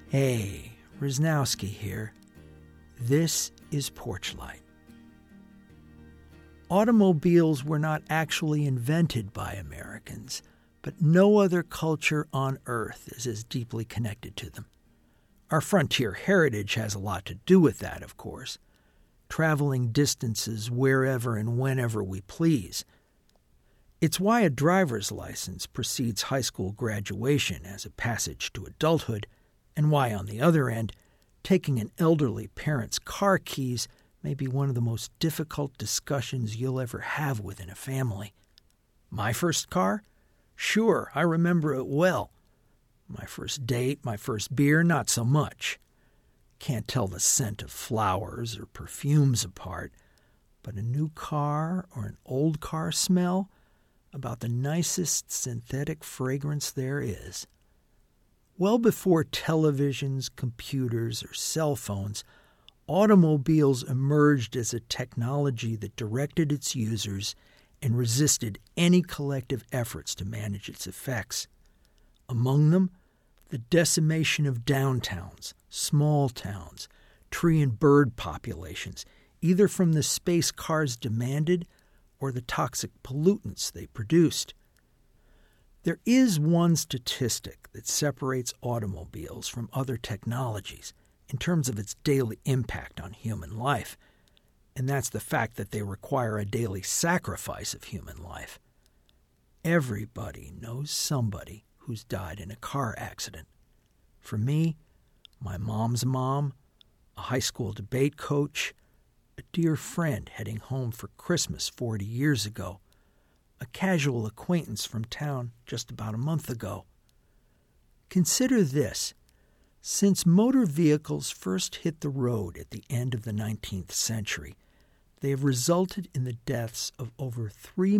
Hey, Rosnowski here. This is Porchlight. Automobiles were not actually invented by Americans, but no other culture on Earth is as deeply connected to them. Our frontier heritage has a lot to do with that, of course, traveling distances wherever and whenever we please. It's why a driver's license precedes high school graduation as a passage to adulthood, and why, on the other end, taking an elderly parent's car keys may be one of the most difficult discussions you'll ever have within a family. My first car? Sure, I remember it well. My first date, my first beer, not so much. Can't tell the scent of flowers or perfumes apart, but a new car or an old car smell? About the nicest synthetic fragrance there is. Well before televisions, computers, or cell phones, automobiles emerged as a technology that directed its users and resisted any collective efforts to manage its effects. Among them, the decimation of downtowns, small towns, tree and bird populations, either from the space cars demanded or the toxic pollutants they produced. There is one statistic that separates automobiles from other technologies in terms of its daily impact on human life, and that's the fact that they require a daily sacrifice of human life. Everybody knows somebody who's died in a car accident. For me, my mom's mom, a high school debate coach, a dear friend heading home for Christmas 40 years ago, a casual acquaintance from town just about a month ago. Consider this. Since motor vehicles first hit the road at the end of the 19th century, they have resulted in the deaths of over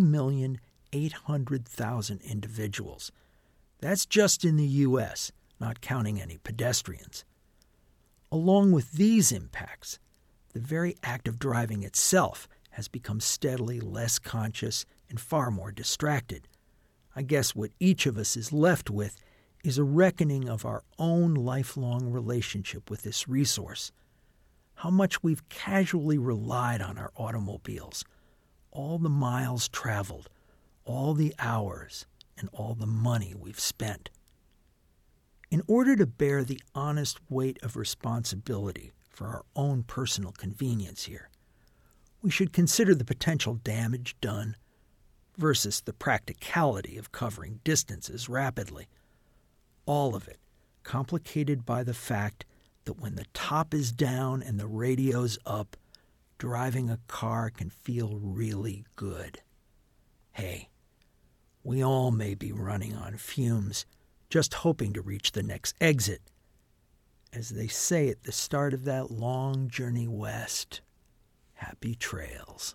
3,800,000 individuals. That's just in the U.S., not counting any pedestrians. Along with these impacts, the very act of driving itself has become steadily less conscious and far more distracted. I guess what each of us is left with is a reckoning of our own lifelong relationship with this resource. How much we've casually relied on our automobiles, all the miles traveled, all the hours, and all the money we've spent. In order to bear the honest weight of responsibility for our own personal convenience here, we should consider the potential damage done versus the practicality of covering distances rapidly. All of it complicated by the fact that when the top is down and the radio's up, driving a car can feel really good. Hey, we all may be running on fumes, just hoping to reach the next exit. As they say at the start of that long journey west, happy trails.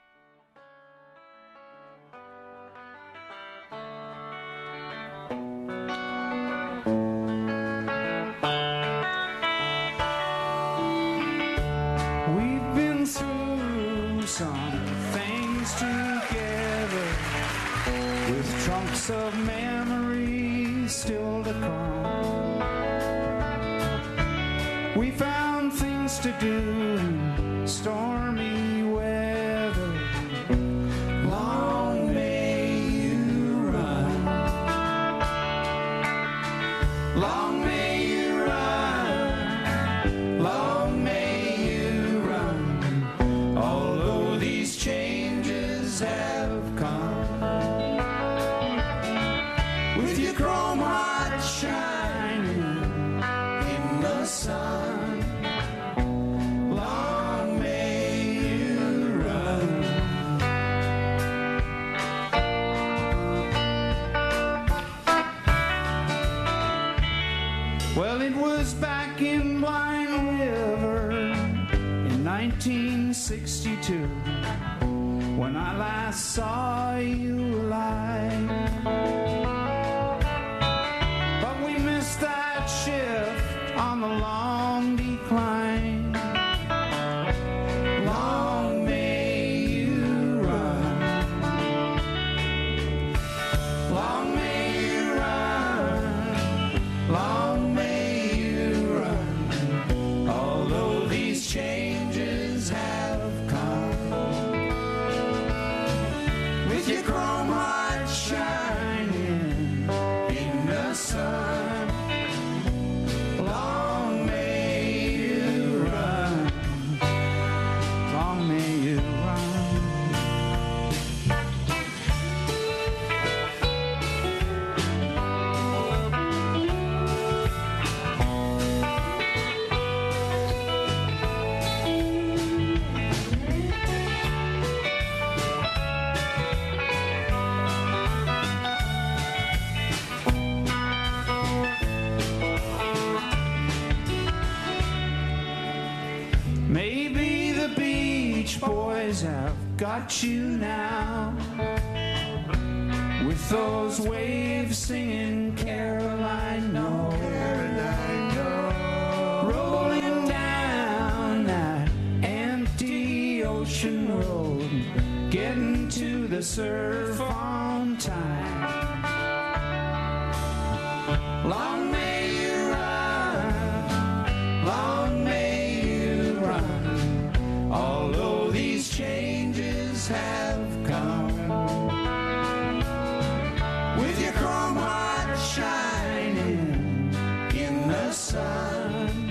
We've been through some things together, with trunks of memories still to come. We found things to do in stormy weather. Long may you run. Long may you run. Long may you run. Although these changes have come, with your chrome heart shining in the sun. Long may you run. Well, it was back in Blind River in 1962 when I last saw you alive. But we missed that shift on the long decline. Long may you run. Long may you run. Long may you with your chrome heart shining in the sun. Long may you run, long may you run. Maybe the Beach Boys have got you now, with those waves singing Caroline, no, Caroline, no, rolling down that empty ocean road, getting to the surf on time. Long may you run, long may you run, although these changes have come. With your chrome heart shining in the sun,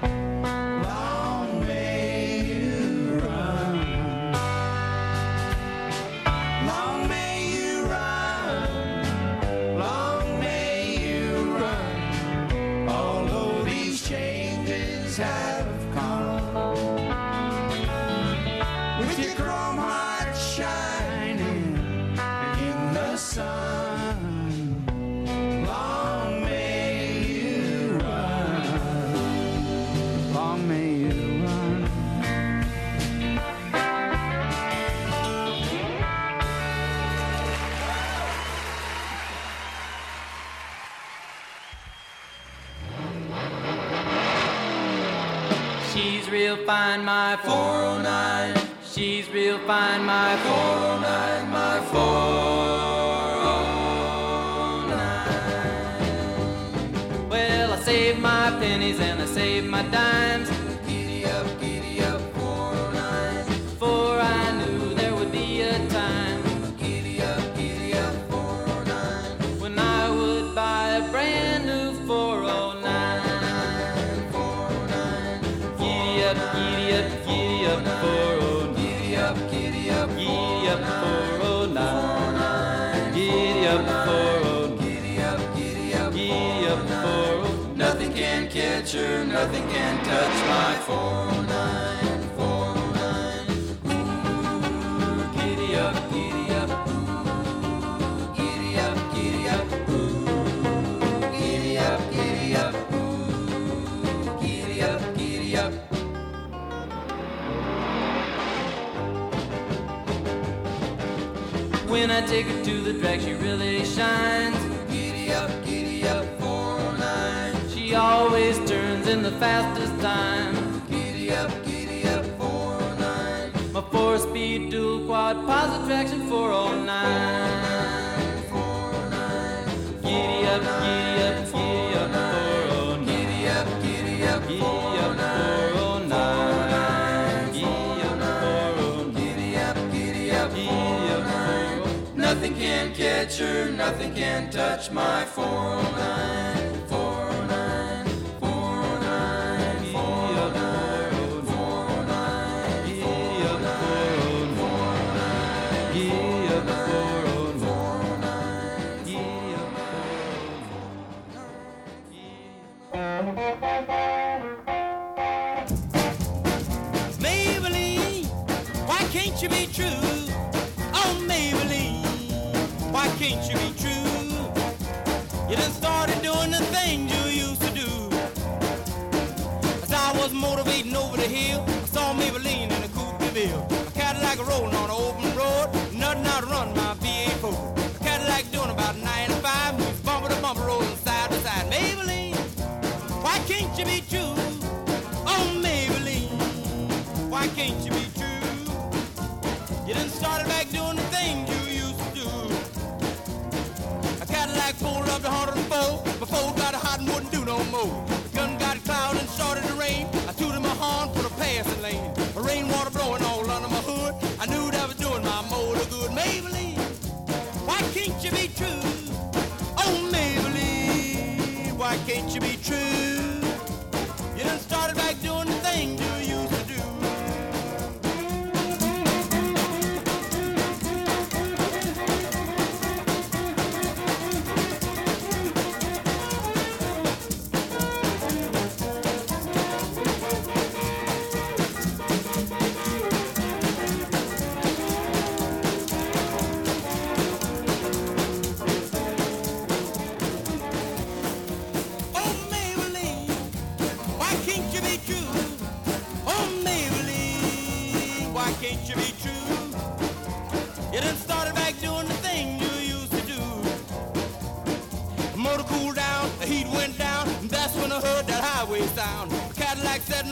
long may you run, long may you run, long may you run, although these changes have come. With your chrome heart shining in the sun, long may you run, long may you run. She's real fine, my 409. She's real fine, my 409, my 409. Well, I saved my pennies and I saved my dimes. Giddy up, 409. For I knew there would be a time. Giddy up, 409. When I would buy a brand new 409. 409. Giddy up, 409. Giddy up, 409. Giddy up, 409. Giddy up, 409. Nothing can catch her, nothing can touch my 409. 409. Ooh, giddy up, ooh, giddy up, ooh, giddy up, ooh, giddy up. When I take her to the drag, she really shines. Giddy up, 409. She always turns in the fastest time. Giddy up, 409. My 4-speed dual quad positive traction 409. 409. Giddy up, 409. Giddy up, 409. Giddy up, 409. Giddy up, 409. Nothing can catch her, nothing can touch my 409. 409. 409. 409. 409. Giddy up, 409. Giddy up, 409. Giddy up, 409. Maybelline, why can't you be true? Oh, Maybelline, why can't you be true? You done started doing the things you used to do. As I was motivating over the hill, I saw Maybelline in a Coupe de Ville. A Cadillac rolling on an open road, nothing out to run my V8 4. A Cadillac doing about 95, moves bumper to bumper, rolling side to side. Maybelline, why can't you be true? Oh, Maybelline, why can't you be true? You done started back doing the things you used to do. A Cadillac pulled up to 104, before got hot and wouldn't do no more. The gun got cloud and started to rain. I tooted my horn for the passing lane. The rainwater blowing all under my hood. I knew that was doing my motor good. Maybelline,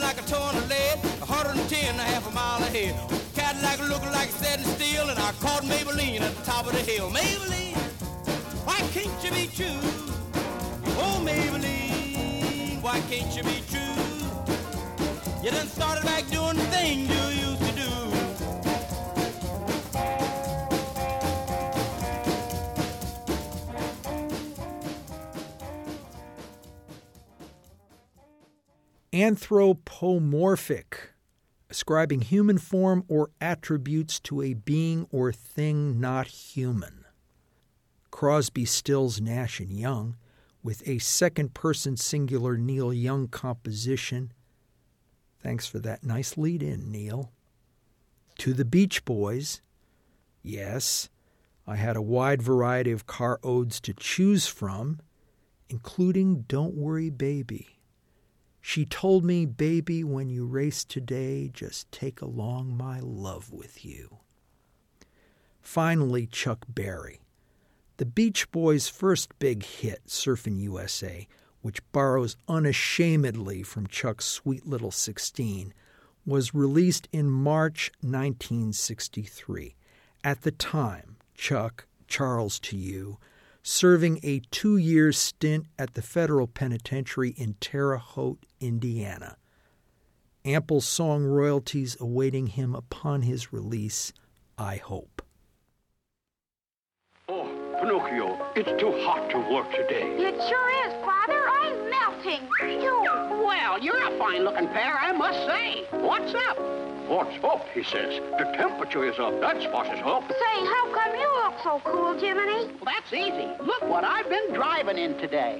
like a ton of lead, 110 and a half a mile ahead. Cadillac looking like it's set in steel, and I caught Maybelline at the top of the hill. Maybelline, why can't you be true? Oh, Maybelline, why can't you be true? You done started back doing the things you used to do. Anthropomorphic, ascribing human form or attributes to a being or thing not human. Crosby, Stills, Nash & Young, with a second-person singular Neil Young composition. Thanks for that nice lead-in, Neil. To the Beach Boys. Yes, I had a wide variety of car odes to choose from, including Don't Worry Baby. She told me, baby, when you race today, just take along my love with you. Finally, Chuck Berry. The Beach Boys' first big hit, Surfin' USA, which borrows unashamedly from Chuck's Sweet Little 16, was released in March 1963. At the time, Chuck, Charles to you, serving a 2-year stint at the federal penitentiary in Terre Haute, Indiana. Ample song royalties awaiting him upon his release, I hope. Oh, Pinocchio, it's too hot to work today. It sure is, Father. I'm melting. Phew. Well, you're a fine-looking pair, I must say. What's up? What's up, he says. The temperature is up, that's what is up. Say, how come you look so cool, Jiminy? Well, that's easy. Look what I've been driving in today.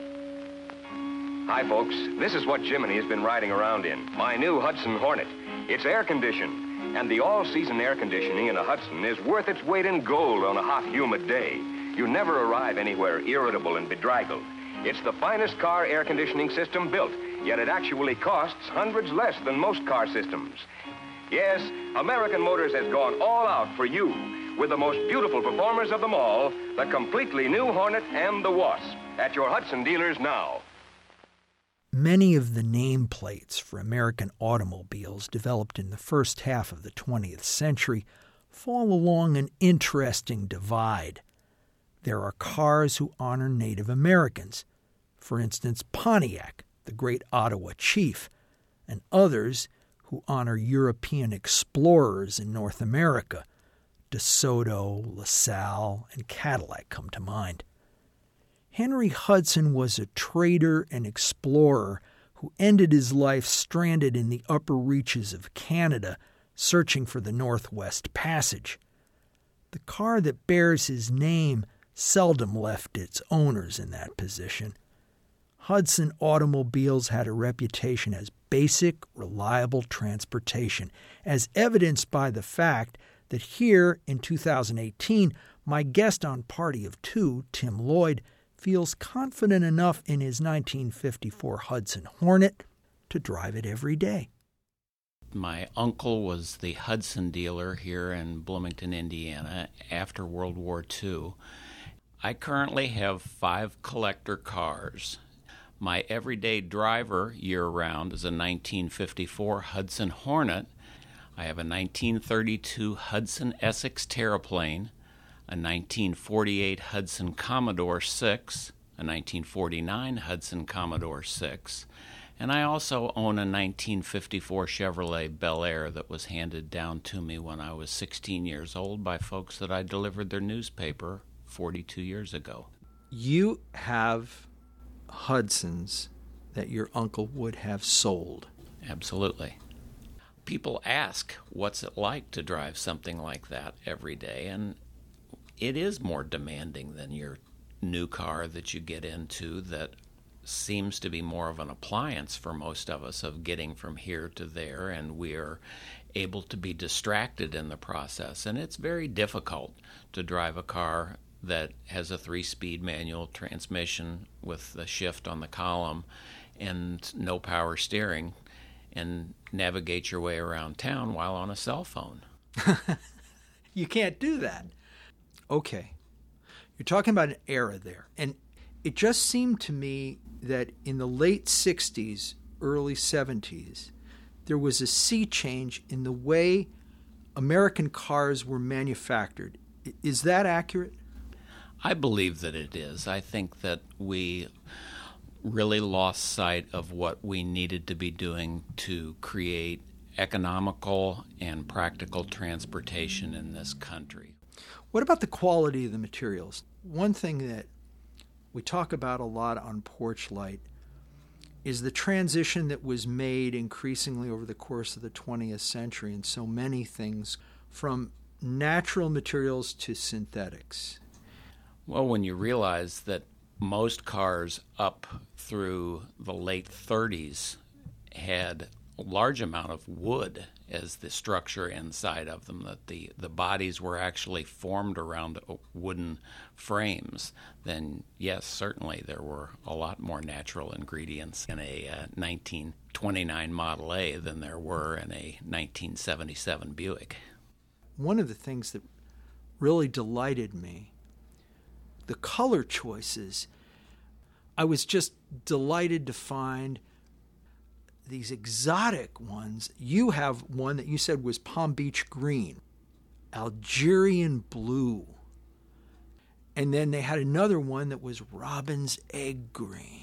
Hi, folks. This is what Jiminy has been riding around in. My new Hudson Hornet. It's air-conditioned, and the all-season air conditioning in a Hudson is worth its weight in gold on a hot, humid day. You never arrive anywhere irritable and bedraggled. It's the finest car air conditioning system built, yet it actually costs hundreds less than most car systems. Yes, American Motors has gone all out for you with the most beautiful performers of them all, the completely new Hornet and the Wasp, at your Hudson dealers now. Many of the nameplates for American automobiles developed in the first half of the 20th century fall along an interesting divide. There are cars who honor Native Americans, for instance, Pontiac, the great Ottawa chief, and others who honor European explorers in North America. DeSoto, LaSalle, and Cadillac come to mind. Henry Hudson was a trader and explorer who ended his life stranded in the upper reaches of Canada, searching for the Northwest Passage. The car that bears his name seldom left its owners in that position. Hudson automobiles had a reputation as basic, reliable transportation, as evidenced by the fact that here in 2018, my guest on Party of Two, Tim Lloyd, feels confident enough in his 1954 Hudson Hornet to drive it every day. My uncle was the Hudson dealer here in Bloomington, Indiana, after World War II. I currently have 5 collector cars. My everyday driver year-round is a 1954 Hudson Hornet. I have a 1932 Hudson Essex Terraplane, a 1948 Hudson Commodore 6, a 1949 Hudson Commodore 6, and I also own a 1954 Chevrolet Bel Air that was handed down to me when I was 16 years old by folks that I delivered their newspaper 42 years ago. You have Hudsons that your uncle would have sold. Absolutely. People ask, what's it like to drive something like that every day? And it is more demanding than your new car that you get into that seems to be more of an appliance for most of us of getting from here to there, and we're able to be distracted in the process. And it's very difficult to drive a car that has a 3-speed manual transmission with the shift on the column and no power steering and navigate your way around town while on a cell phone. You can't do that. Okay. You're talking about an era there. And it just seemed to me that in the late 60s, early 70s, there was a sea change in the way American cars were manufactured. Is that accurate? I believe that it is. I think that we really lost sight of what we needed to be doing to create economical and practical transportation in this country. What about the quality of the materials? One thing that we talk about a lot on Porch Light is the transition that was made increasingly over the course of the 20th century in so many things, from natural materials to synthetics. Well, when you realize that most cars up through the late 30s had a large amount of wood as the structure inside of them, that the bodies were actually formed around wooden frames, then yes, certainly there were a lot more natural ingredients in a 1929 Model A than there were in a 1977 Buick. One of the things that really delighted me, the color choices. I was just delighted to find these exotic ones. You have one that you said was Palm Beach green, Algerian blue, and then they had another one that was Robin's egg green.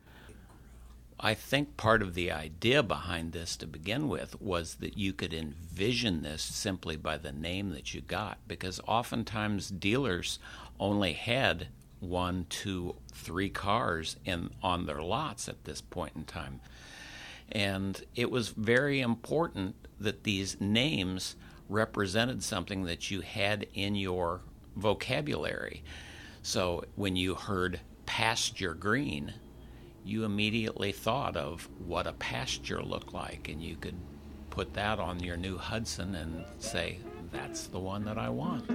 I think part of the idea behind this to begin with was that you could envision this simply by the name that you got, because oftentimes dealers only had 1, 2, 3 cars on their lots at this point in time. And it was very important that these names represented something that you had in your vocabulary. So when you heard pasture green, you immediately thought of what a pasture looked like, and you could put that on your new Hudson and say, that's the one that I want.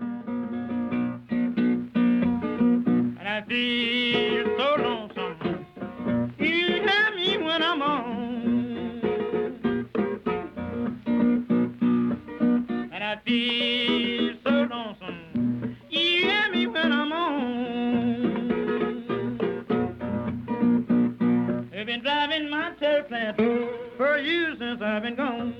And I feel so lonesome. You hear me when I'm on. And I feel so lonesome. You hear me when I'm on. I've been driving my tail plant for years since I've been gone.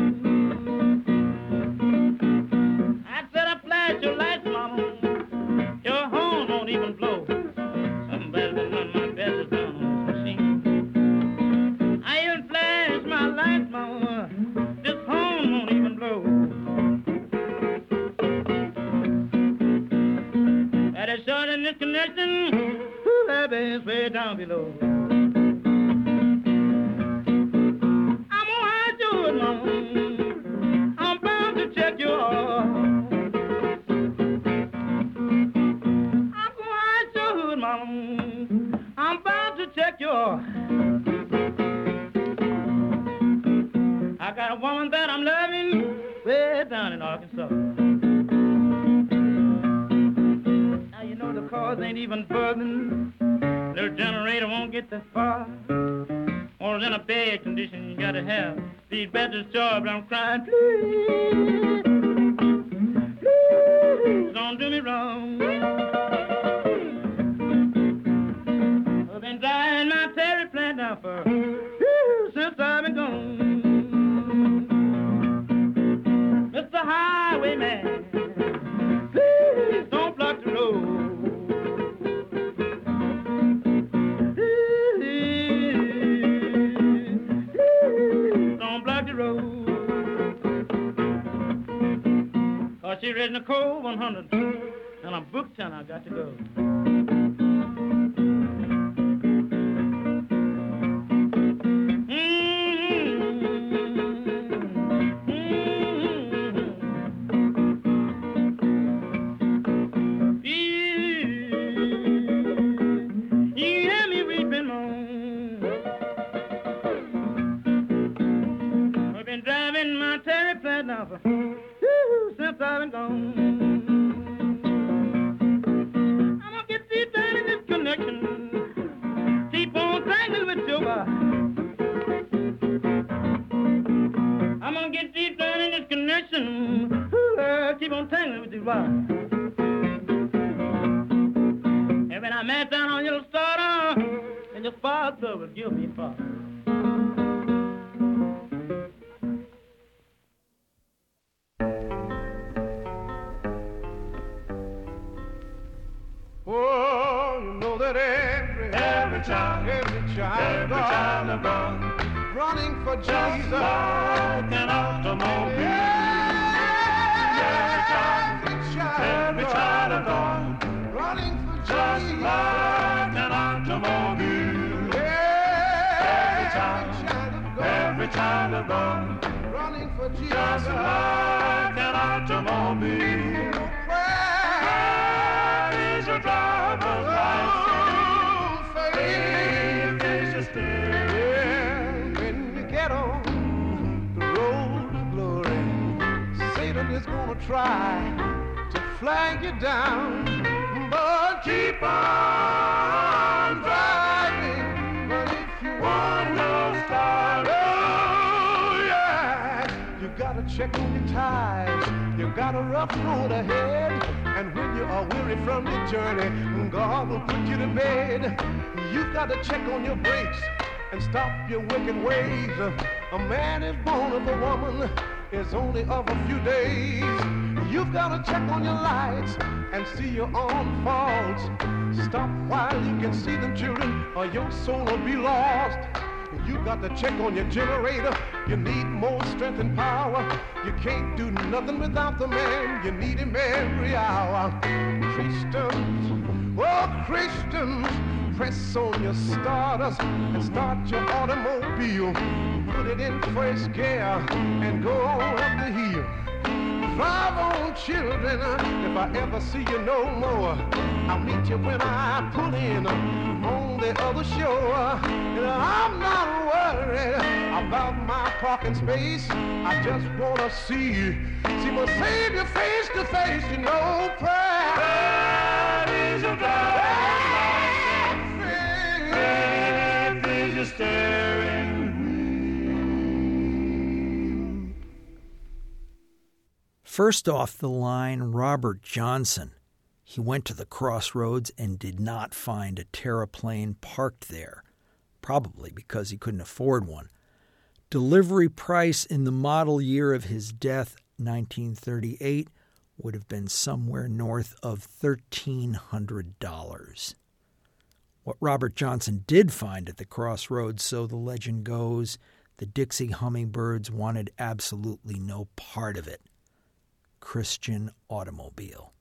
I said I flash your lights, mama. Your horn won't even blow. Somebody's been running my best down on this machine. I even flash my lights, mama. This horn won't even blow. That is short in this connection. Ooh, that baby's way down below. I'm bound to check your heart. I'm gonna hide your hood, mama. I'm bound to check your heart. I got a woman that I'm loving way down in Arkansas. Now you know the cars ain't even buzzing. Little generator won't get that far. Or in a bad condition, you gotta have these batteries charged. I'm crying, please, please, don't do me wrong. I've been driving my terry plant now for since I've been gone. Mr. Highwayman, please don't block the road. She read in the code 100, and I'm booked and I got to go. You hear me weeping, moan. I've been driving my terry plant now for since I've been gone. I'm gonna get deep down in this connection. Keep on tangling with your body. I'm gonna get deep down in this connection. Keep on tangling with your body. And when I met down on your starter, and your father will give me father. that every child of God running for Jesus, like an automobile. Every child of God running for Jesus, like an automobile. Every child of God running for Jesus, just like an automobile. Prayer is a driver's license. Faith is a steering. When you get on the road to glory, Satan is gonna try to flag you down, but keep on driving. But if you want to start, oh yeah, you gotta check on your tires. You got a rough road ahead, and when you are weary from your journey, God will put you to bed. You've got to check on your brakes and stop your wicked ways. A man is born of a woman is only of a few days. You've got to check on your lights and see your own faults. Stop while you can see them, children, or your soul will be lost. You've got to check on your generator. You need more strength and power. You can't do nothing without the man. You need him every hour. Christians, oh Christians, press on your starters and start your automobile. Put it in first gear and go up the hill. Drive on, children, if I ever see you no more, I'll meet you when I pull in on the other shore. I'm not worried about my parking space. I just want to see my Savior face to face. You know, prayer is your driver's license. Faith is your steering. First off the line, Robert Johnson. He went to the crossroads and did not find a terraplane parked there, probably because he couldn't afford one. Delivery price in the model year of his death, 1938, would have been somewhere north of $1,300. What Robert Johnson did find at the crossroads, so the legend goes, the Dixie Hummingbirds wanted absolutely no part of it. Christian automobile.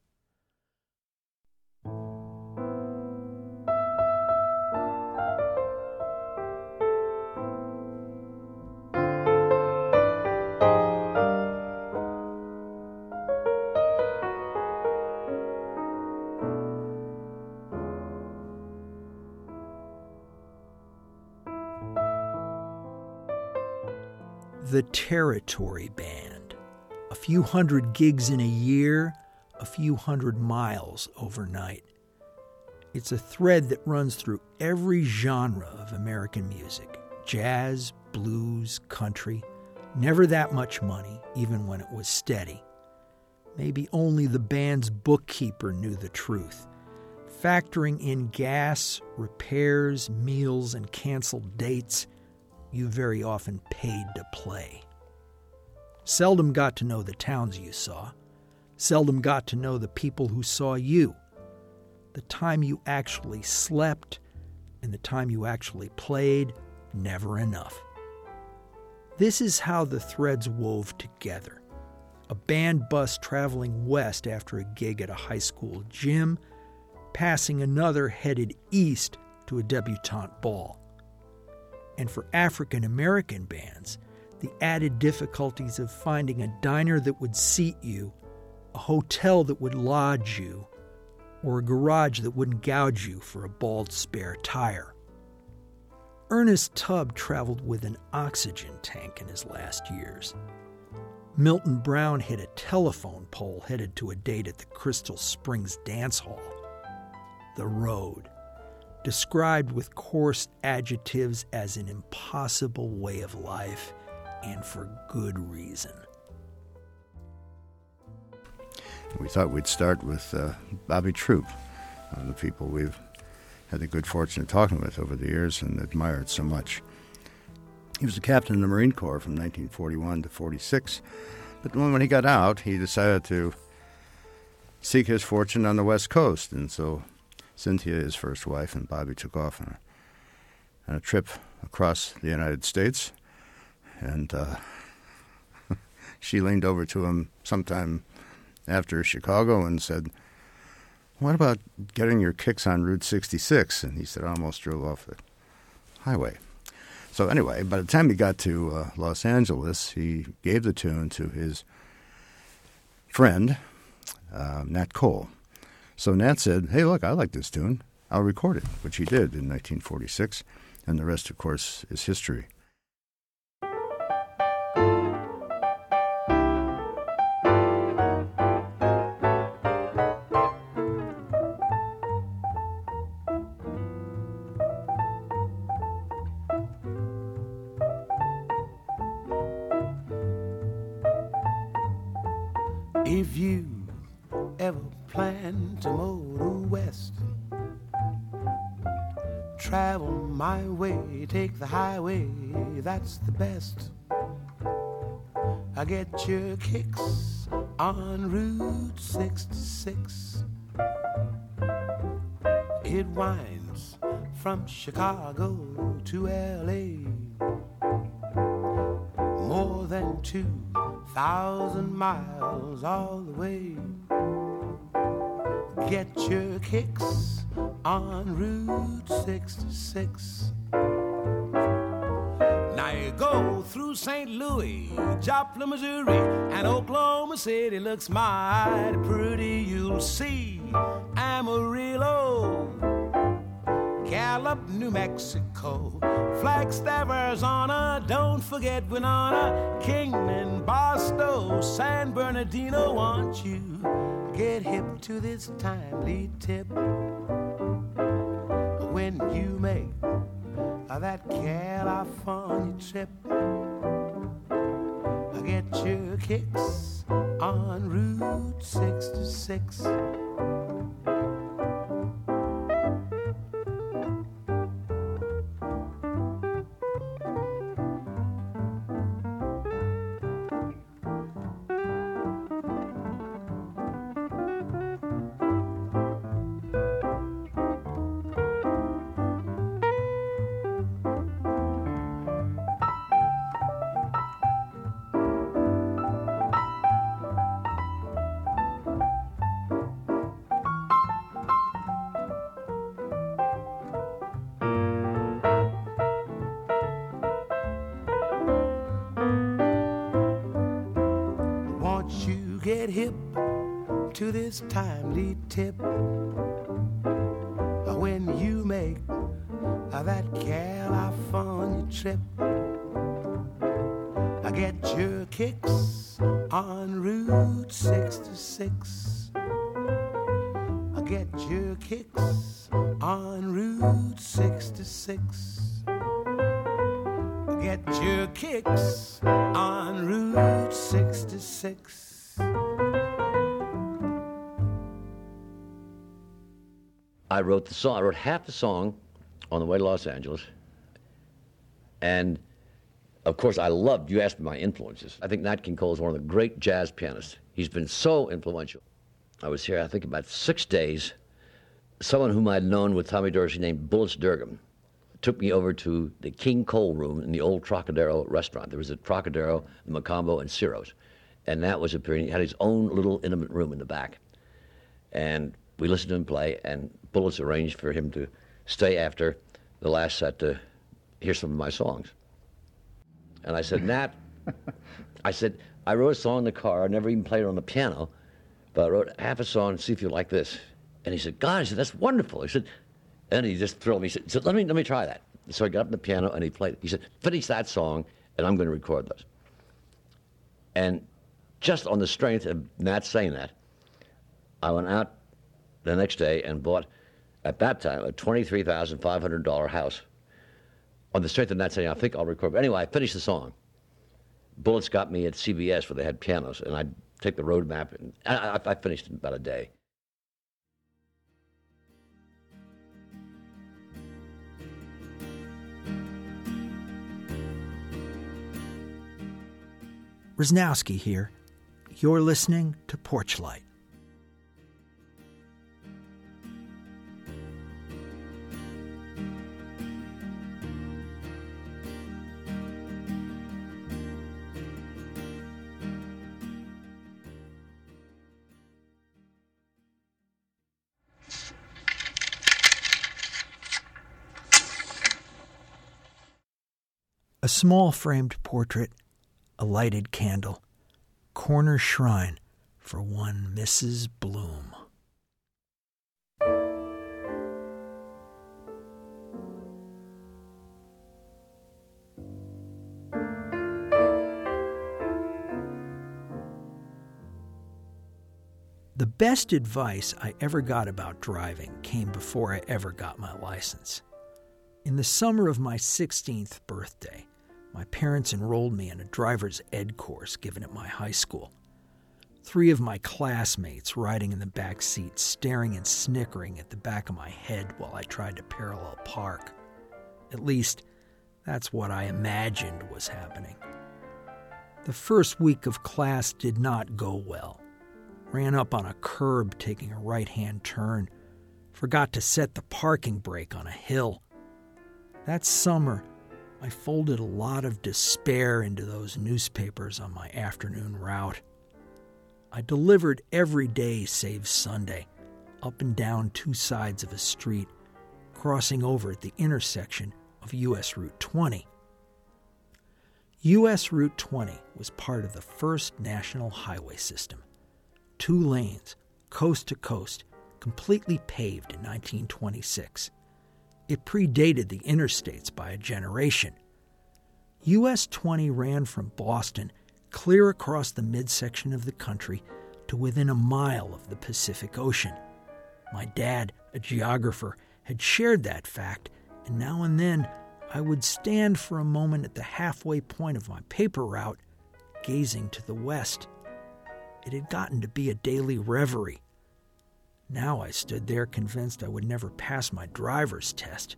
The Territory Band. A few hundred gigs in a year, a few hundred miles overnight. It's a thread that runs through every genre of American music. Jazz, blues, country. Never that much money, even when it was steady. Maybe only the band's bookkeeper knew the truth. Factoring in gas, repairs, meals, and canceled dates, you very often paid to play. Seldom got to know the towns you saw. Seldom got to know the people who saw you. The time you actually slept and the time you actually played, never enough. This is how the threads wove together. A band bus traveling west after a gig at a high school gym, passing another headed east to a debutante ball. And for African American bands, the added difficulties of finding a diner that would seat you, a hotel that would lodge you, or a garage that wouldn't gouge you for a bald spare tire. Ernest Tubb traveled with an oxygen tank in his last years. Milton Brown hit a telephone pole headed to a date at the Crystal Springs Dance Hall. The road, described with coarse adjectives as an impossible way of life, and for good reason. We thought we'd start with Bobby Troup, one of the people we've had the good fortune of talking with over the years and admired so much. He was a captain in the Marine Corps from 1941 to 46, but when he got out, he decided to seek his fortune on the West Coast, and so Cynthia, his first wife, and Bobby took off on a trip across the United States. And she leaned over to him sometime after Chicago and said, "What about getting your kicks on Route 66? And he said, "I almost drove off the highway." So anyway, by the time he got to Los Angeles, he gave the tune to his friend, Nat Cole. So Nat said, "Hey, look, I like this tune. I'll record it," which he did in 1946. And the rest, of course, is history. If you ever plan to motor west, travel my way, take the highway, that's the best. I get your kicks on Route 66. It winds from Chicago to L.A. More than 2,000 miles all the way. Get your kicks on Route 66. Now you go through St. Louis, Joplin, Missouri, and Oklahoma City looks mighty pretty. You'll see Amarillo, Gallup, New Mexico, Flagstaff, Arizona, don't forget Winona, Kingman, Barstow, San Bernardino. Want you get hip to this timely tip when you make that California trip. Get your kicks on Route 66. Get hip to this timely tip when you make that California trip. Get your kicks on Route 66. Get your kicks on Route 66. Get your kicks on Route 66. I wrote the song. I wrote half the song on the way to Los Angeles. And, of course, you asked me my influences. I think Nat King Cole is one of the great jazz pianists. He's been so influential. I was here, I think, about 6 days. Someone whom I'd known with Tommy Dorsey named Bullets Durgam took me over to the King Cole room in the old Trocadero restaurant. There was a Trocadero, the Macombo, and Ciro's. And that was a period. He had his own little intimate room in the back. And we listened to him play, and Bullets arranged for him to stay after the last set to hear some of my songs. And I said, Nat, I wrote a song in the car. I never even played it on the piano, but I wrote half a song, see if you like this. And he said, God, I said, that's wonderful. He said, and he just thrilled me. He said, let me try that. So I got up on the piano, and he played it. He said, finish that song, and I'm going to record those. And just on the strength of Nat saying that, I went out the next day and bought, at that time, a $23,500 house. On the strength of Nat saying, I think I'll record. But anyway, I finished the song. Bullets got me at CBS where they had pianos, and I'd take the road map, and I finished in about a day. Rosnowski here. You're listening to Porchlight. A small framed portrait, a lighted candle, corner shrine for one Mrs. Bloom. The best advice I ever got about driving came before I ever got my license. In the summer of my 16th birthday, my parents enrolled me in a driver's ed course given at my high school. 3 of my classmates riding in the back seat, staring and snickering at the back of my head while I tried to parallel park. At least, that's what I imagined was happening. The first week of class did not go well. Ran up on a curb taking a right-hand turn. Forgot to set the parking brake on a hill. That summer, I folded a lot of despair into those newspapers on my afternoon route. I delivered every day save Sunday, up and down 2 sides of a street, crossing over at the intersection of U.S. Route 20. U.S. Route 20 was part of the first national highway system. 2 lanes, coast to coast, completely paved in 1926. It predated the interstates by a generation. US 20 ran from Boston clear across the midsection of the country to within a mile of the Pacific Ocean. My dad, a geographer, had shared that fact, and now and then I would stand for a moment at the halfway point of my paper route, gazing to the west. It had gotten to be a daily reverie. Now I stood there convinced I would never pass my driver's test.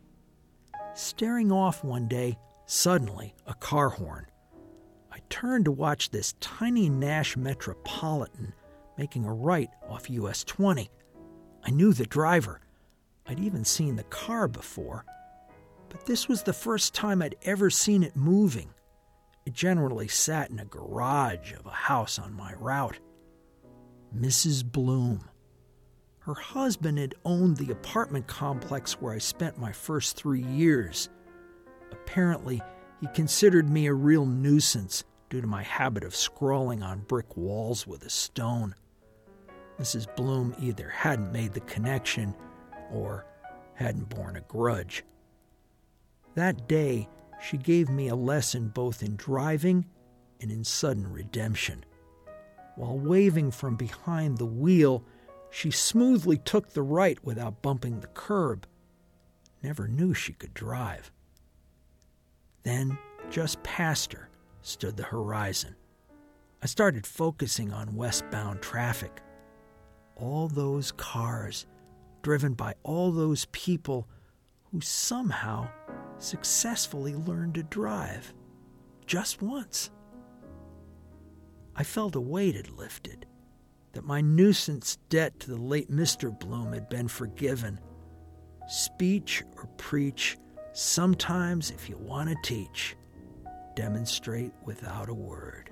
Staring off one day, suddenly, a car horn. I turned to watch this tiny Nash Metropolitan making a right off US 20. I knew the driver. I'd even seen the car before. But this was the first time I'd ever seen it moving. It generally sat in a garage of a house on my route. Mrs. Bloom. Her husband had owned the apartment complex where I spent my first 3 years. Apparently, he considered me a real nuisance due to my habit of scrawling on brick walls with a stone. Mrs. Bloom either hadn't made the connection or hadn't borne a grudge. That day, she gave me a lesson both in driving and in sudden redemption. While waving from behind the wheel, she smoothly took the right without bumping the curb. Never knew she could drive. Then, just past her, stood the horizon. I started focusing on westbound traffic. All those cars, driven by all those people who somehow successfully learned to drive. Just once. I felt a weight had lifted, that my nuisance debt to the late Mr. Bloom had been forgiven. Speech or preach, sometimes if you want to teach, demonstrate without a word.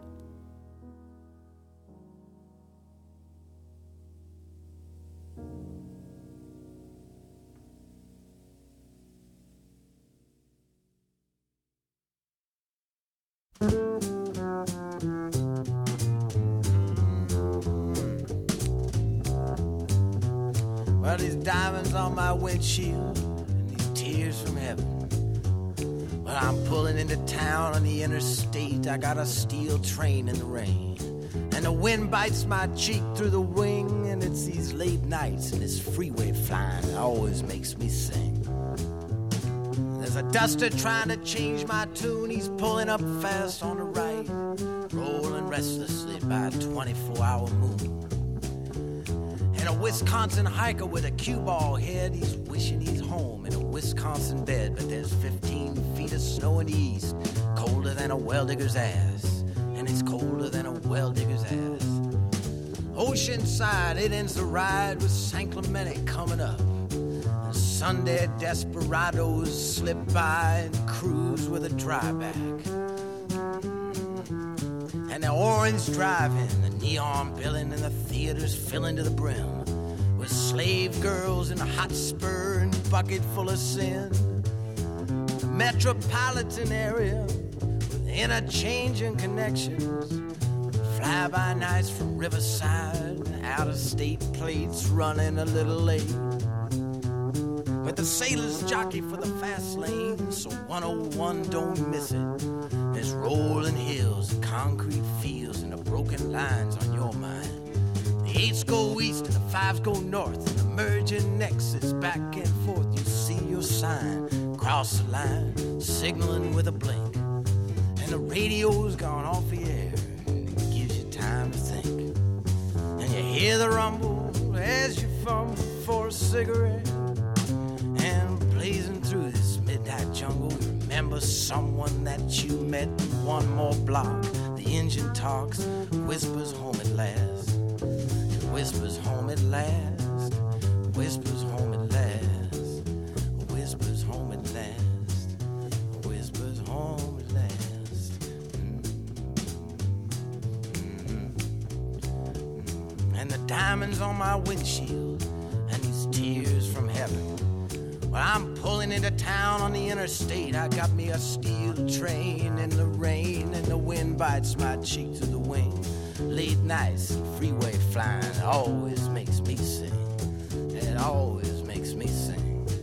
Well, these diamonds on my windshield and these tears from heaven. Well, I'm pulling into town on the interstate. I got a steel train in the rain. And the wind bites my cheek through the wing. And it's these late nights and this freeway flying that always makes me sing. There's a duster trying to change my tune. He's pulling up fast on the right, rolling restlessly by a 24-hour moon. And a Wisconsin hiker with a cue ball head, he's wishing he's home in a Wisconsin bed. But there's 15 feet of snow in the east, colder than a well digger's ass. And it's colder than a well digger's ass. Oceanside, it ends the ride with San Clemente coming up. Sunday desperados slip by and cruise with a dryback. And the orange driving, the neon billing, and the theaters filling to the brim with slave girls in a hot spur and bucket full of sin. The metropolitan area with interchanging connections. Fly-by-nights from Riverside, out-of-state plates running a little late. But the sailors jockey for the fast lane, so 101 don't miss it. There's rolling hills, concrete fields, and the broken lines on your mind. The 8s go east and the 5s go north, and the merging nexus back and forth. You see your sign, cross the line, signaling with a blink, and the radio's gone off the air, and it gives you time to think. And you hear the rumble as you fumble for a cigarette. And blazing through this midnight jungle, you remember someone that you met in one more block. The engine talks, whispers home at last. It whispers home at last. Whispers home at last. Whispers home at last. Whispers home at last. And the diamonds on my windshield, and these tears from heaven. Well, I'm pulling into town on the interstate. I got me a steel train in the rain, and the wind bites my cheek to the wing. Late nights, freeway flying, always makes me sing. It always makes me sing.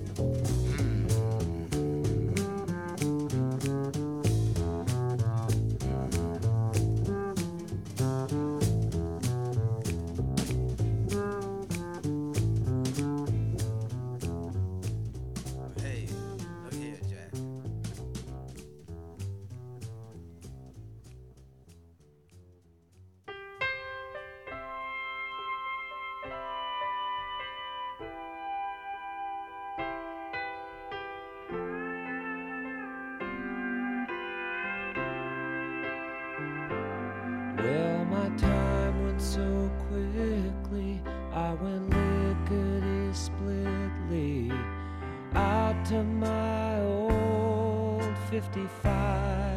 Well, my time went so quickly, I went lickety-splitly out to my old 55.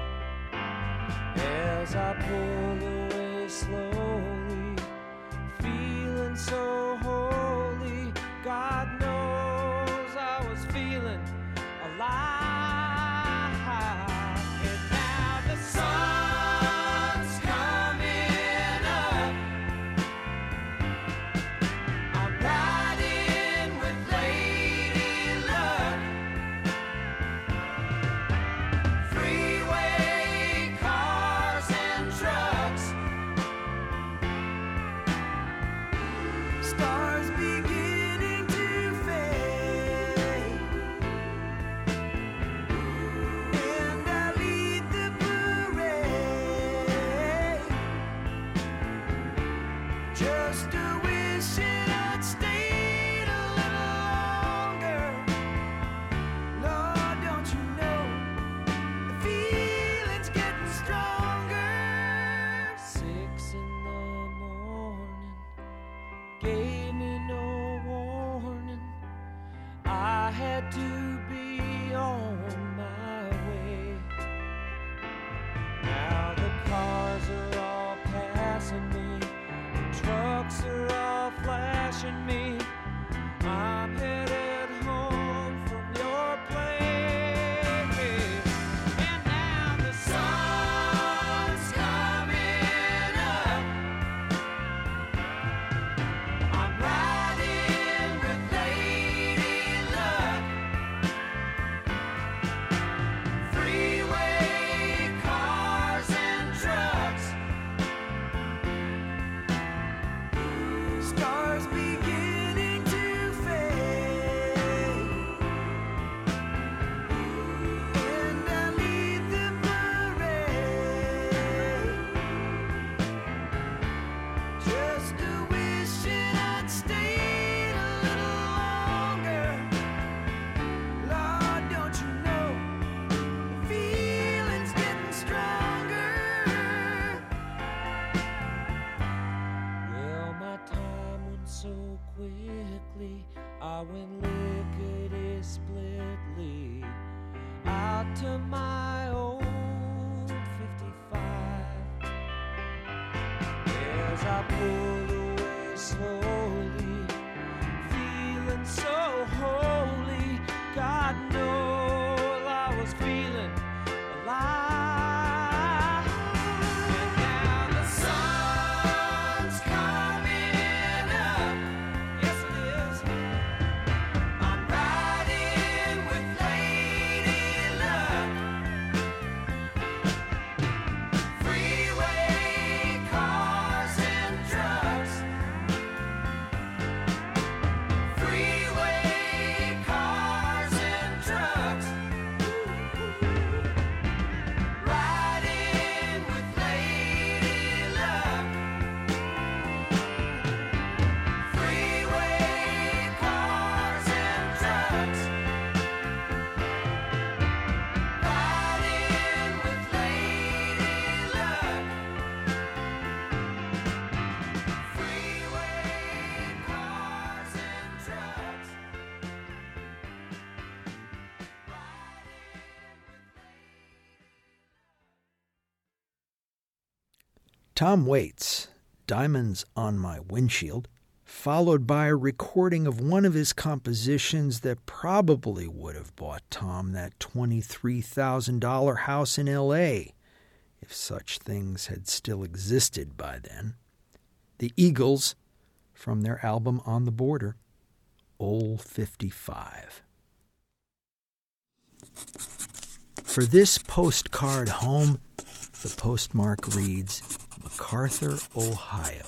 As I pulled away slowly, feeling so holy, God knows I was feeling alive. And now the sun's coming up, I'm riding with Lady Luck. Freeway cars and trucks, stars beginning to fade, and I lead the parade, just a wishing I'd stayed a little longer. Lord, don't you know the feeling's getting stronger? 6 in the morning gave me no warning. I had to be on my way. Now the cars are all passing me, the trucks are all flashing me. I'm headed home from your place. And now the sun's coming up, I'm riding with Lady Luck. Freeway cars and trucks, stars beginning to fade, and I lead the parade, just a wishing I'd stayed a little longer. Lord, don't you know the feeling's getting stronger? Well, my time went so quickly, I went lickety-splitly out to my old 55. As I pulled away slowly, feeling so holy, God knows I Tom Waits, Diamonds on My Windshield, followed by a recording of one of his compositions that probably would have bought Tom that $23,000 house in L.A., if such things had still existed by then. The Eagles, from their album On the Border, Old 55. For this postcard home, the postmark reads, MacArthur, Ohio.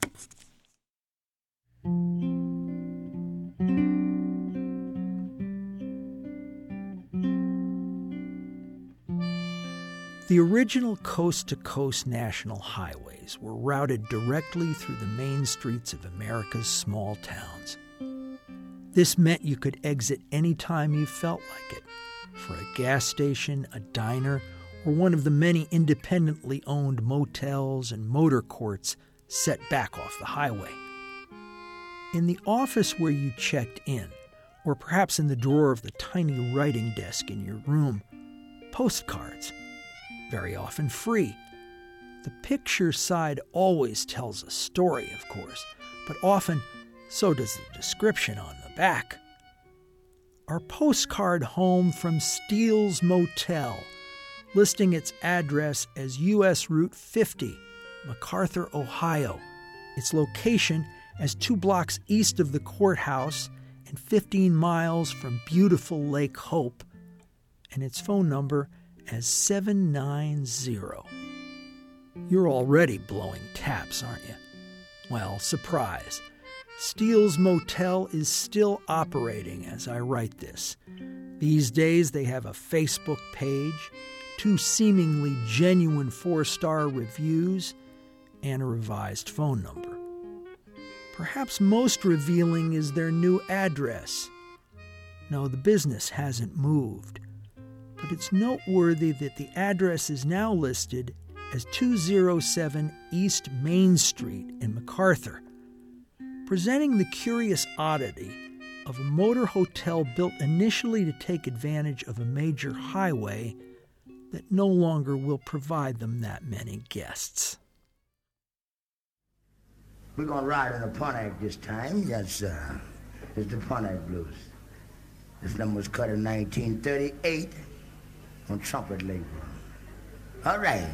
The original coast-to-coast national highways were routed directly through the main streets of America's small towns. This meant you could exit any time you felt like it, for a gas station, a diner, or one of the many independently owned motels and motor courts set back off the highway. In the office where you checked in, or perhaps in the drawer of the tiny writing desk in your room, postcards, very often free. The picture side always tells a story, of course, but often so does the description on the back. Our postcard home from Steele's Motel, listing its address as U.S. Route 50, MacArthur, Ohio, its location as 2 blocks east of the courthouse and 15 miles from beautiful Lake Hope, and its phone number as 790. You're already blowing taps, aren't you? Well, surprise. Steele's Motel is still operating as I write this. These days they have a Facebook page, 2 seemingly genuine 4-star reviews, and a revised phone number. Perhaps most revealing is their new address. No, the business hasn't moved, but it's noteworthy that the address is now listed as 207 East Main Street in MacArthur, presenting the curious oddity of a motor hotel built initially to take advantage of a major highway that no longer will provide them that many guests. We're going to ride in a Pontiac this time. Yes, sir. It's the Pontiac Blues. This number was cut in 1938 on trumpet label. All right.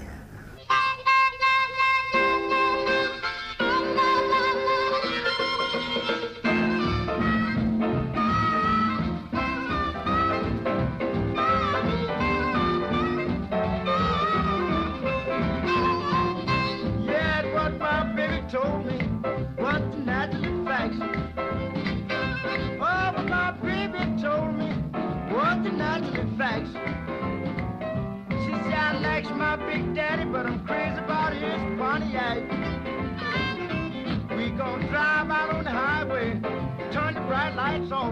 My big daddy, but I'm crazy about his Pontiac. We gon' drive out on the highway, turn the bright lights off.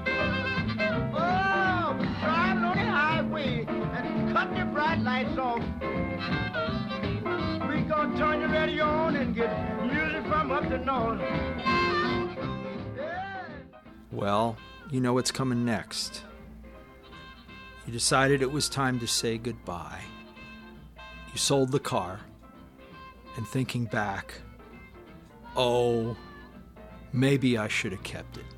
Oh, we driving on the highway and cut the bright lights off. We gon' turn the radio on and get music from up the north. Yeah. Well, you know what's coming next. You decided it was time to say goodbye. You sold the car, and thinking back, oh, maybe I should have kept it.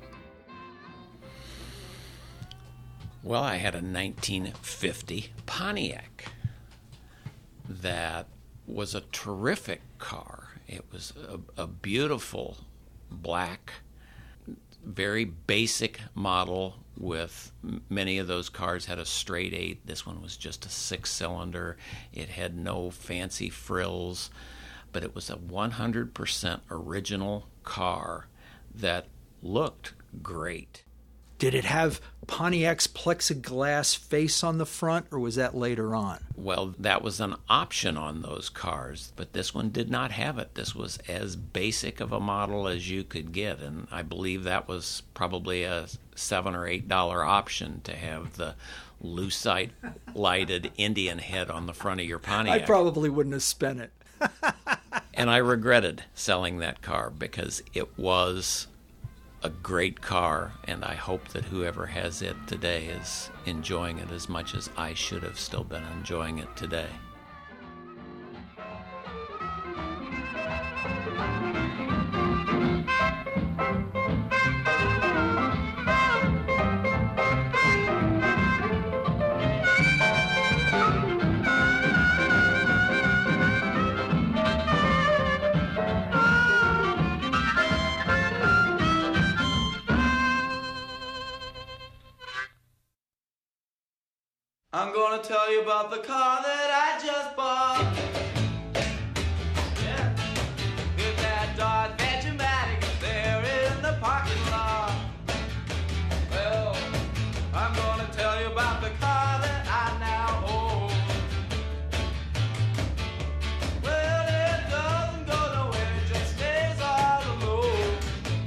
Well, I had a 1950 Pontiac that was a terrific car. It was a beautiful black, very basic model. With many of those cars had a straight 8. This one was just a 6-cylinder. It had no fancy frills, but it was a 100% original car that looked great. Did it have Pontiac's plexiglass face on the front, or was that later on? Well, that was an option on those cars, but this one did not have it. This was as basic of a model as you could get, and I believe that was probably a $7 or $8 option to have the lucite-lighted Indian head on the front of your Pontiac. I probably wouldn't have spent it. And I regretted selling that car because it was a great car, and I hope that whoever has it today is enjoying it as much as I should have still been enjoying it today. I'm gonna tell you about the car that I just bought. Yeah, it's that Dodge Vegematic there in the parking lot. Well, I'm gonna tell you about the car that I now own. Well, it doesn't go nowhere, it just stays all alone.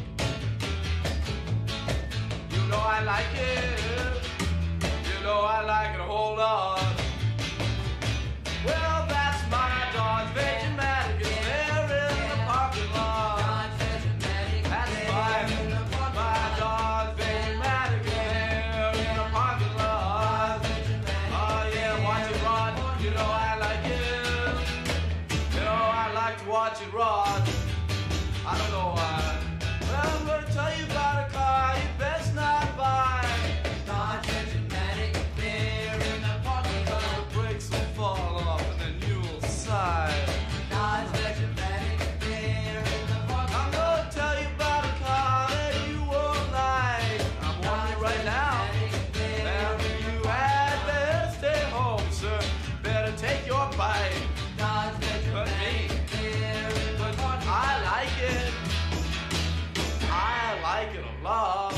You know I like it. You know I like it a whole lot. Well, that's my Dodge Vegematic. It's there in the parking lot. That's my Dodge Vegematic. It's there in the parking lot. Oh yeah, watch it rod. You know I like it. You know I like to watch it rod. I don't know why. Well, I'm gonna tell you about a car you best not buy. Dodge Vegematic there in the parking lot. The brakes will fall off and then you'll sigh. Dodge Vegematic there in the parking lot. I'm gonna tell you about a car that you won't like. I'm warning you right now. Now you had better stay home, sir. Better take your bite. But me, but I like it. I like it a lot.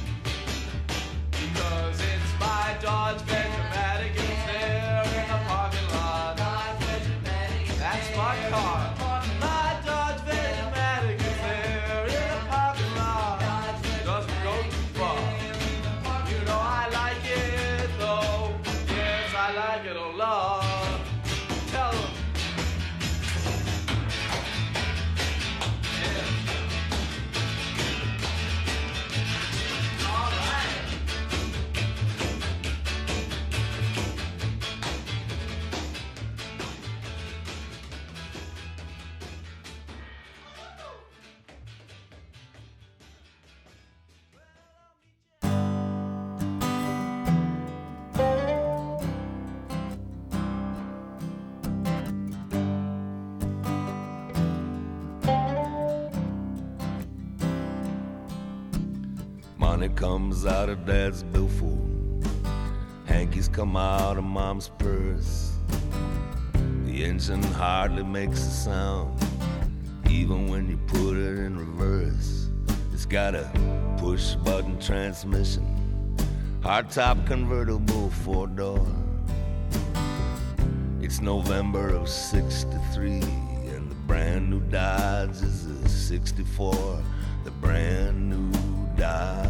Because it's my Dodge Vegematic. It's there in the parking lot. That's my car. My Dodge Vegematic is there in the parking lot. Doesn't go too far. You know I like it though. Yes, I like it a lot. Tell them. Yeah. All right. Money comes out of Dad's billfold. Hankies come out of Mom's purse. The engine hardly makes a sound, even when you put it in reverse. It's got a push-button transmission, hardtop convertible 4-door. It's November of '63, and the brand new Dodge is a '64. The brand new Dodge.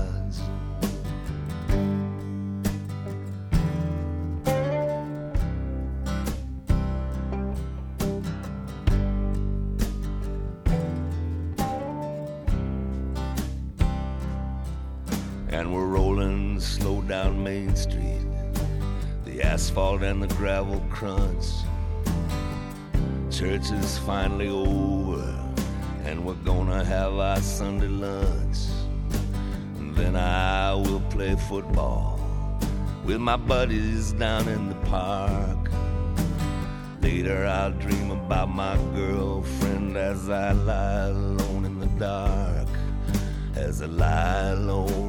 And we're rolling slow down Main Street, the asphalt and the gravel crunch. Church is finally over, and we're gonna have our Sunday lunch. And then I will play football with my buddies down in the park. Later I'll dream about my girlfriend as I lie alone in the dark, as I lie alone.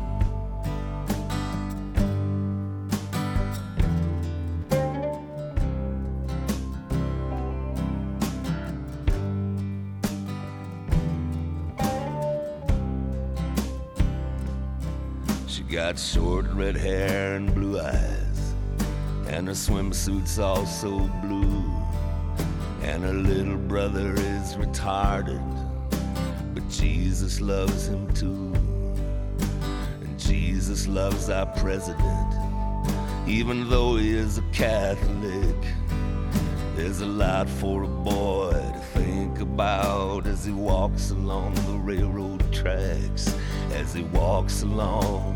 Got short red hair and blue eyes, and her swimsuit's also blue, and her little brother is retarded, but Jesus loves him too. And Jesus loves our president, even though he is a Catholic. There's a lot for a boy to think about as he walks along the railroad tracks, as he walks along.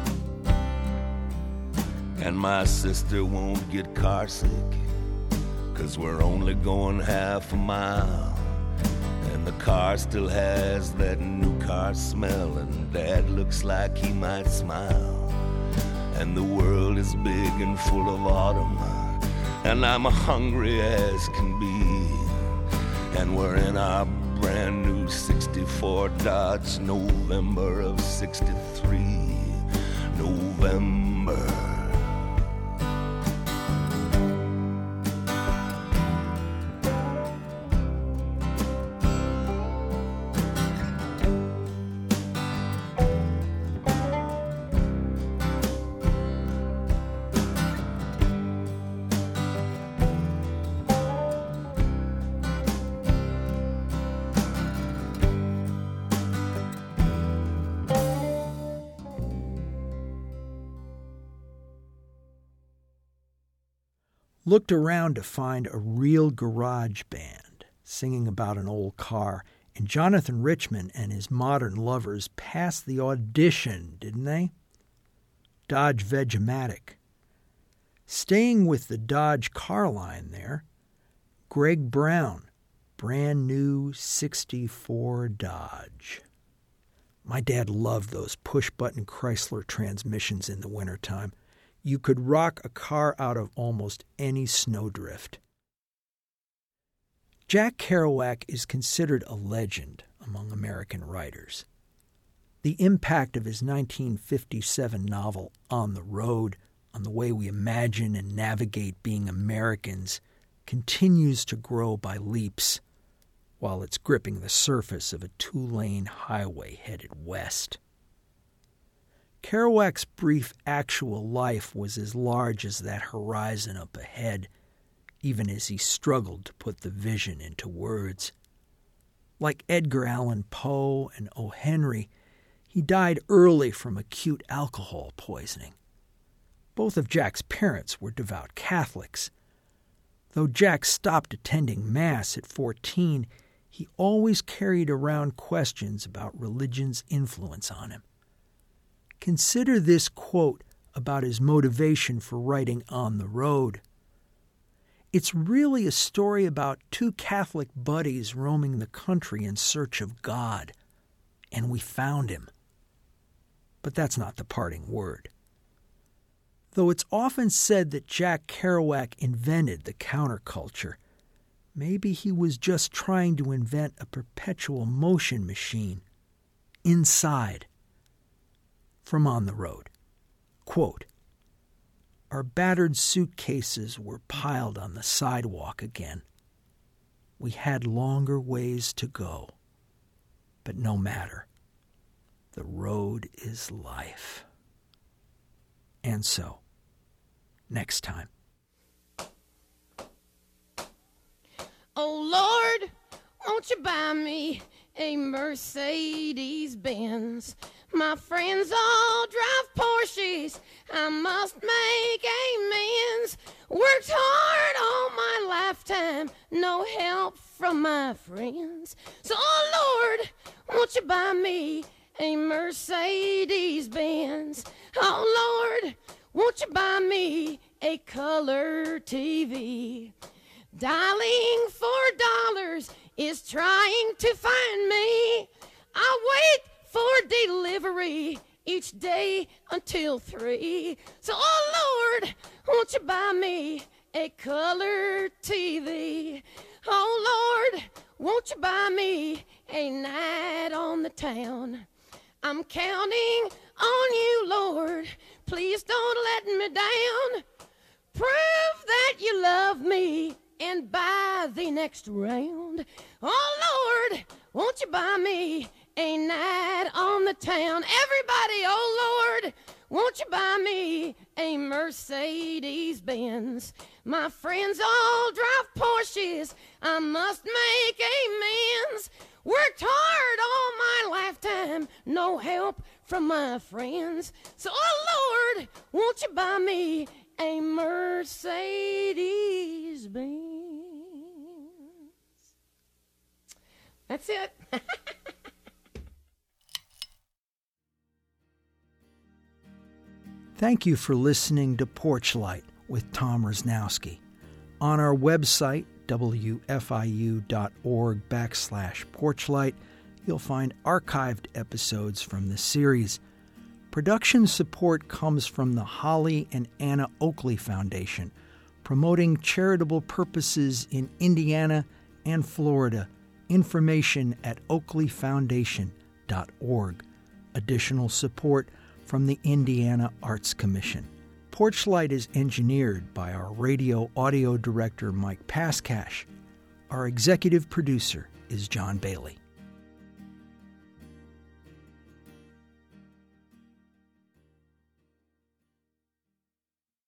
And my sister won't get car sick 'cause we're only going half a mile. And the car still has that new car smell, and Dad looks like he might smile. And the world is big and full of autumn, and I'm hungry as can be. And we're in our brand new 64 Dodge, November of 63. November. Looked around to find a real garage band singing about an old car, and Jonathan Richman and his modern lovers passed the audition, didn't they? Dodge Veg-O-Matic. Staying with the Dodge car line there, Greg Brown, brand new 64 Dodge. My dad loved those push-button Chrysler transmissions in the wintertime. You could rock a car out of almost any snowdrift. Jack Kerouac is considered a legend among American writers. The impact of his 1957 novel On the Road, on the way we imagine and navigate being Americans, continues to grow by leaps, while it's gripping the surface of a two-lane highway headed west. Kerouac's brief actual life was as large as that horizon up ahead, even as he struggled to put the vision into words. Like Edgar Allan Poe and O. Henry, he died early from acute alcohol poisoning. Both of Jack's parents were devout Catholics. Though Jack stopped attending Mass at 14, he always carried around questions about religion's influence on him. Consider this quote about his motivation for writing On the Road. It's really a story about two Catholic buddies roaming the country in search of God, and we found him. But that's not the parting word. Though it's often said that Jack Kerouac invented the counterculture, maybe he was just trying to invent a perpetual motion machine. Inside. From On the Road. Quote, "Our battered suitcases were piled on the sidewalk again. We had longer ways to go, but no matter. The road is life." And so, next time. Oh, Lord, won't you buy me a Mercedes-Benz? My friends all drive Porsches. I must make amends. Worked hard all my lifetime. No help from my friends. So, oh, Lord, won't you buy me a Mercedes-Benz? Oh, Lord, won't you buy me a color TV? Dialing $4 is trying to find me. I wait for delivery each day until 3. So, oh, Lord, won't you buy me a color TV? Oh, Lord, won't you buy me a night on the town? I'm counting on you, Lord. Please don't let me down. Prove that you love me and buy the next round. Oh, Lord, won't you buy me a night on the town? Everybody, oh, Lord, won't you buy me a Mercedes-Benz? My friends all drive Porsches. I must make amends. Worked hard all my lifetime. No help from my friends. So, oh, Lord, won't you buy me a Mercedes-Benz? That's it. Thank you for listening to Porch Light with Tom Rosnowski. On our website, wfiu.org/porchlight, you'll find archived episodes from this series. Production support comes from the Holly and Anna Oakley Foundation, promoting charitable purposes in Indiana and Florida. Information at oakleyfoundation.org. Additional support from the Indiana Arts Commission. Porchlight is engineered by our radio audio director, Mike Paskash. Our executive producer is John Bailey.